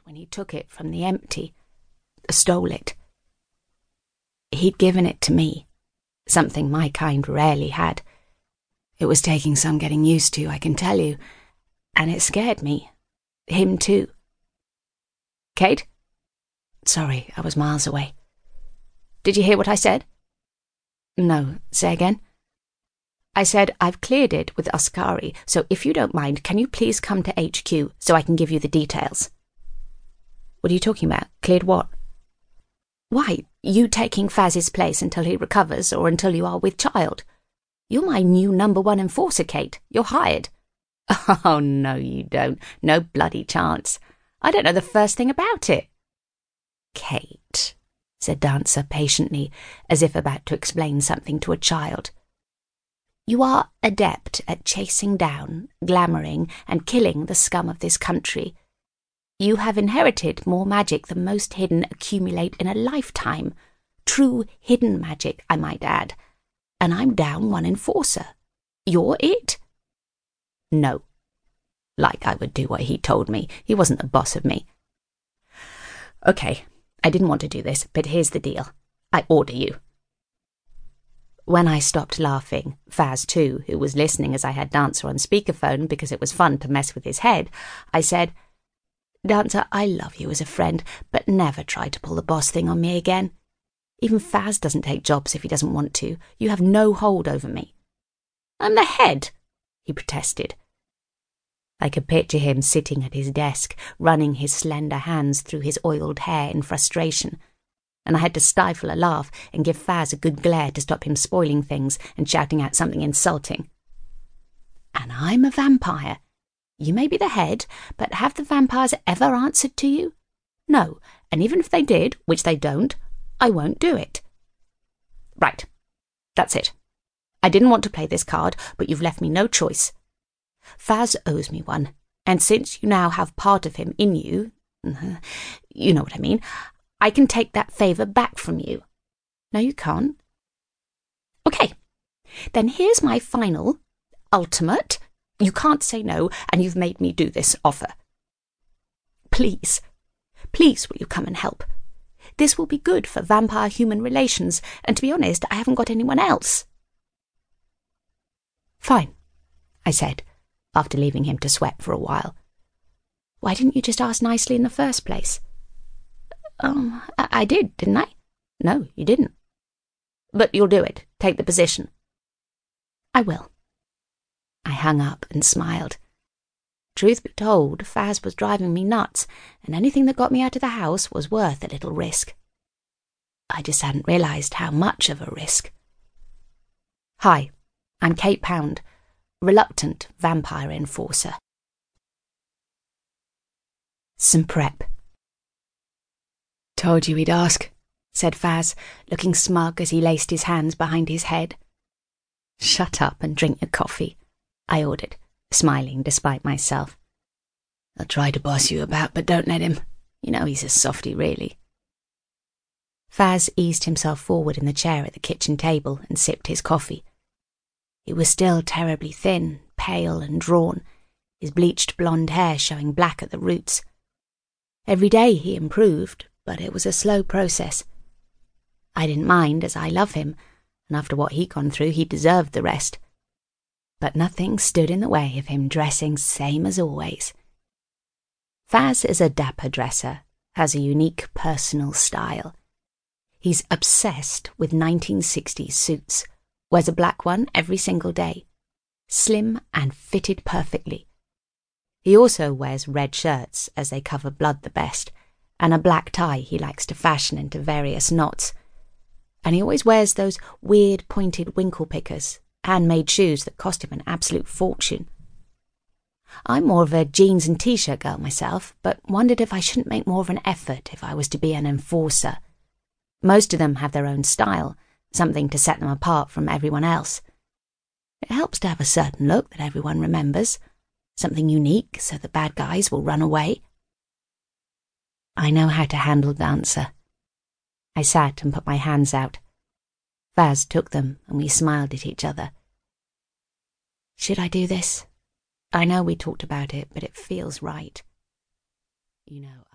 when he took it from the empty, stole it. He'd given it to me, something my kind rarely had. It was taking some getting used to, I can tell you, and it scared me. Him too. Kate? Sorry, I was miles away. Did you hear what I said? No, say again. I said I've cleared it with Ascari, so if you don't mind, can you please come to HQ so I can give you the details? What are you talking about? Cleared what? Why, you taking Faz's place until he recovers or until you are with child. You're my new #1 enforcer, Kate. You're hired. Oh, no, you don't. No bloody chance. I don't know the first thing about it. Kate, said Dancer patiently, as if about to explain something to a child. You are adept at chasing down, glamouring, and killing the scum of this country. You have inherited more magic than most hidden accumulate in a lifetime. True hidden magic, I might add. And I'm down 1 enforcer. You're it? No. Like I would do what he told me. He wasn't the boss of me. Okay, I didn't want to do this, but here's the deal. I order you. When I stopped laughing, Faz too, who was listening as I had Dancer on speakerphone because it was fun to mess with his head, I said, Dancer, I love you as a friend, but never try to pull the boss thing on me again. Even Faz doesn't take jobs if he doesn't want to. You have no hold over me. I'm the head, he protested. I could picture him sitting at his desk, running his slender hands through his oiled hair in frustration, and I had to stifle a laugh and give Faz a good glare to stop him spoiling things and shouting out something insulting. And I'm a vampire. You may be the head, but have the vampires ever answered to you? No, and even if they did, which they don't, I won't do it. Right, that's it. I didn't want to play this card, but you've left me no choice. Faz owes me one, and since you now have part of him in you, you know what I mean, I can take that favour back from you. No, you can't. Okay, then here's my final, ultimate, you can't say no, and you've made me do this offer. Please, please will you come and help? This will be good for vampire-human relations, and to be honest, I haven't got anyone else. Fine, I said, after leaving him to sweat for a while. Why didn't you just ask nicely in the first place? I did, didn't I? No, you didn't. But you'll do it. Take the position. I will. I hung up and smiled. Truth be told, Faz was driving me nuts, and anything that got me out of the house was worth a little risk. I just hadn't realised how much of a risk. Hi, I'm Kate Pound, reluctant vampire enforcer. Some prep. Told you he'd ask, said Faz, looking smug as he laced his hands behind his head. Shut up and drink your coffee, I ordered, smiling despite myself. I'll try to boss you about, but don't let him. You know he's a softy, really. Faz eased himself forward in the chair at the kitchen table and sipped his coffee. He was still terribly thin, pale and drawn, his bleached blonde hair showing black at the roots. Every day he improved, but it was a slow process. I didn't mind, as I love him, and after what he'd gone through, he deserved the rest. But nothing stood in the way of him dressing same as always. Faz is a dapper dresser, has a unique personal style. He's obsessed with 1960s suits, wears a black one every single day, slim and fitted perfectly. He also wears red shirts, as they cover blood the best, and a black tie he likes to fashion into various knots. And he always wears those weird pointed winkle pickers, handmade shoes that cost him an absolute fortune. I'm more of a jeans and t-shirt girl myself, but wondered if I shouldn't make more of an effort if I was to be an enforcer. Most of them have their own style, something to set them apart from everyone else. It helps to have a certain look that everyone remembers, something unique so the bad guys will run away. I know how to handle Dancer. I sat and put my hands out. Faz took them and we smiled at each other. Should I do this? I know we talked about it, but it feels right. You know,